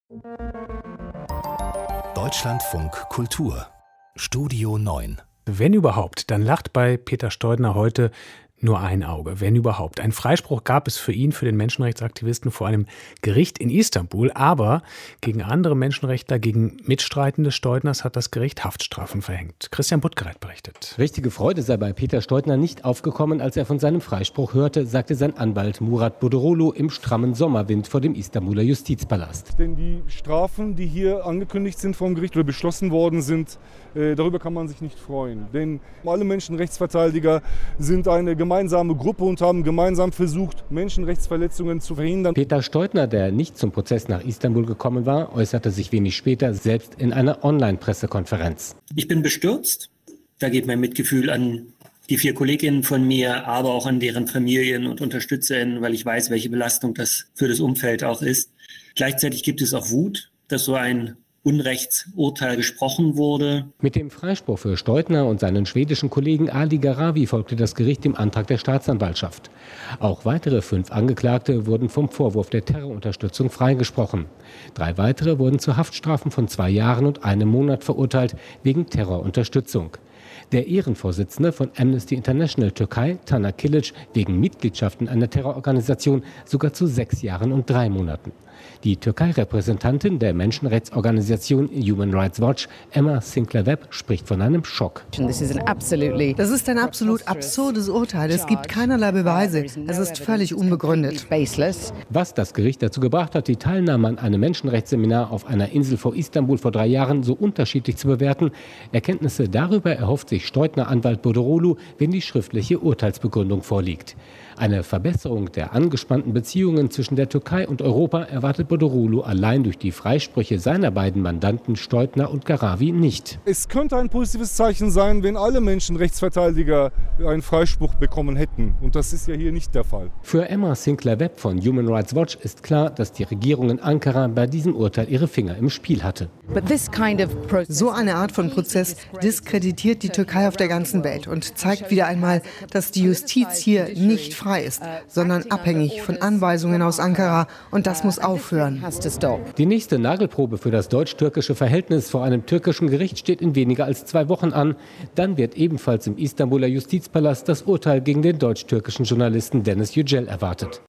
Deutschlandfunk Kultur Studio 9. Wenn überhaupt, dann lacht bei Peter Steudner heute nur ein Auge, wenn überhaupt. Ein Freispruch gab es für ihn, für den Menschenrechtsaktivisten, vor einem Gericht in Istanbul. Aber gegen andere Menschenrechtler, gegen Mitstreitende Steudners hat das Gericht Haftstrafen verhängt. Christian Buttgereit berichtet. Richtige Freude sei bei Peter Steudner nicht aufgekommen, als er von seinem Freispruch hörte, sagte sein Anwalt Murat Boderoğlu im strammen Sommerwind vor dem Istanbuler Justizpalast. Denn die Strafen, die hier angekündigt sind vom Gericht oder beschlossen worden sind, darüber kann man sich nicht freuen. Denn alle Menschenrechtsverteidiger sind eine gemeinsame Gruppe und haben gemeinsam versucht, Menschenrechtsverletzungen zu verhindern. Peter Steudner, der nicht zum Prozess nach Istanbul gekommen war, äußerte sich wenig später selbst in einer Online-Pressekonferenz. Ich bin bestürzt. Da geht mein Mitgefühl an die 4 Kolleginnen von mir, aber auch an deren Familien und UnterstützerInnen, weil ich weiß, welche Belastung das für das Umfeld auch ist. Gleichzeitig gibt es auch Wut, dass so ein Unrechtsurteil gesprochen wurde. Mit dem Freispruch für Steudner und seinen schwedischen Kollegen Ali Gharavi folgte das Gericht dem Antrag der Staatsanwaltschaft. Auch weitere 5 Angeklagte wurden vom Vorwurf der Terrorunterstützung freigesprochen. 3 weitere wurden zu Haftstrafen von 2 Jahren und 1 Monat verurteilt wegen Terrorunterstützung. Der Ehrenvorsitzende von Amnesty International Türkei, Taner Kilic, wegen Mitgliedschaft in einer Terrororganisation sogar zu 6 Jahren und 3 Monaten. Die Türkei-Repräsentantin der Menschenrechtsorganisation Human Rights Watch, Emma Sinclair-Webb, spricht von einem Schock. Das ist ein absolut absurdes Urteil. Es gibt keinerlei Beweise. Es ist völlig unbegründet. Was das Gericht dazu gebracht hat, die Teilnahme an einem Menschenrechtsseminar auf einer Insel vor Istanbul vor 3 Jahren so unterschiedlich zu bewerten, Erkenntnisse darüber erhofft sich Steudner-Anwalt Boderoğlu, wenn die schriftliche Urteilsbegründung vorliegt. Eine Verbesserung der angespannten Beziehungen zwischen der Türkei und Europa erwartet Boderoğlu allein durch die Freisprüche seiner beiden Mandanten Steudner und Gharavi nicht. Es könnte ein positives Zeichen sein, wenn alle Menschenrechtsverteidiger einen Freispruch bekommen hätten. Und das ist ja hier nicht der Fall. Für Emma Sinclair-Webb von Human Rights Watch ist klar, dass die Regierung in Ankara bei diesem Urteil ihre Finger im Spiel hatte. So eine Art von Prozess diskreditiert die Türkei auf der ganzen Welt und zeigt wieder einmal, dass die Justiz hier nicht frei ist, sondern abhängig von Anweisungen aus Ankara, und das muss aufhören. Die nächste Nagelprobe für das deutsch-türkische Verhältnis vor einem türkischen Gericht steht in weniger als 2 Wochen an. Dann wird ebenfalls im Istanbuler Justizpalast das Urteil gegen den deutsch-türkischen Journalisten Deniz Yücel erwartet.